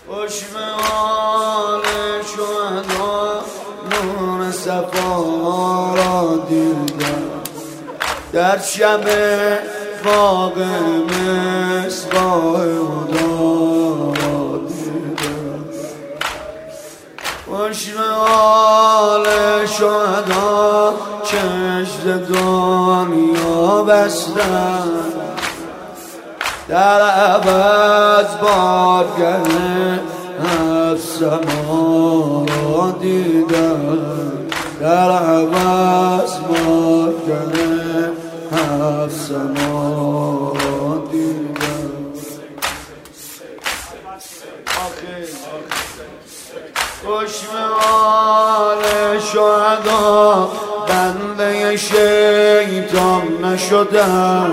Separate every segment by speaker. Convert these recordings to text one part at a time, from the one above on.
Speaker 1: خوش به حال شهدا نور صفا را دیدم در شب باغ مصباح هدا را دیدم. خوش به حال شهدا چشم دنیا بستم در عوض بارگه نفس ما را دیدم در عوض بارگه نفس ما را دیدم. خوش به حال شهدا بنده شیطان نشدم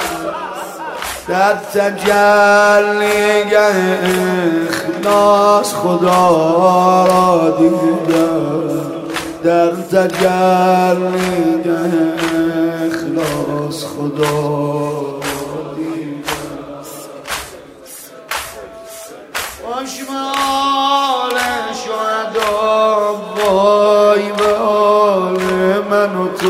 Speaker 1: در تجلیگه اخلاص خدا را دیدم در تجلیگه اخلاص خدا را دیدم. خوش به حال شهدا وای به حال من و تو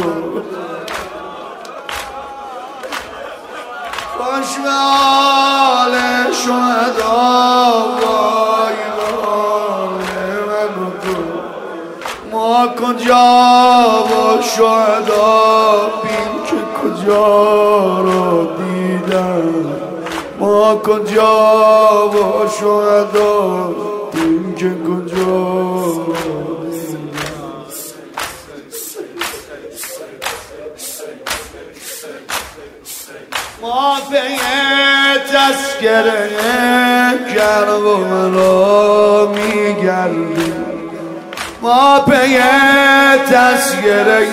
Speaker 1: خوش به حال شهدا وای به حال من و تو ما کجا و شهدا بین که کجا را دیدم ما کجا و شهدا بین که کجا را دیدم. ما پی تذکره کربلا را میگردیم ما پی تذکره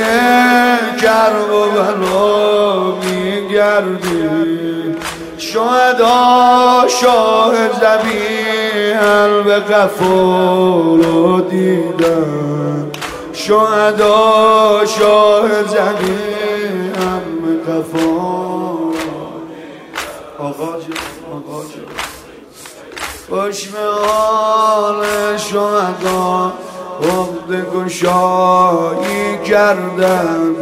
Speaker 1: کربلا میگردیم شهدا شاه ذبیحا به غفور را دیدم شهدا شاه ذبیحا به غفور. آقا جان خوش به حال شهدا عقد گشایی کردم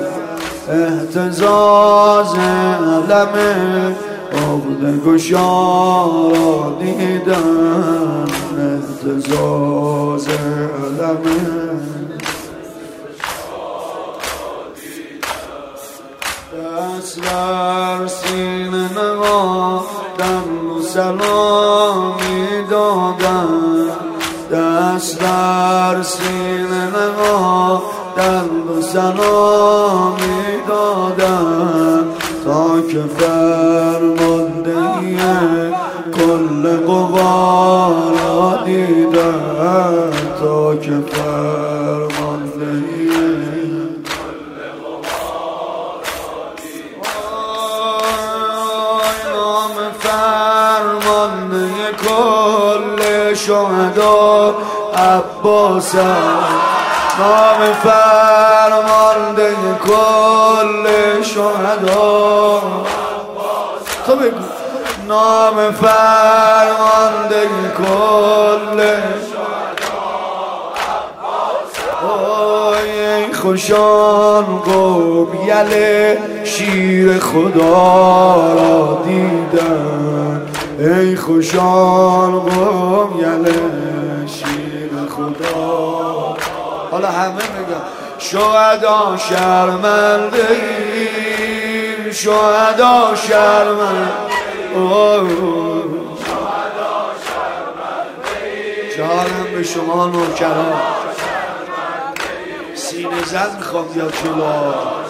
Speaker 1: اهتزاز علم عقد گشا را دیدم اهتزاز علم دست بر سینه نهادم و سلامی دادم دست بر سینه نهادم و سلامی دادم تا که فرماندهی کل قوا را دیدم تا که فرماندهی فرمانده کل شهدا عباس نام فرمانده کل شهدا تو بگو نام فرمانده کل شهدا ای خوشان قوم یله شیر خدا را دیدم ای خوشان قوم یله شیر خدا. حالا همه میگن شهدا شرمنده ایم شهدا شرمنده جانم به شما نوکران سینه زد میخوام یا جلو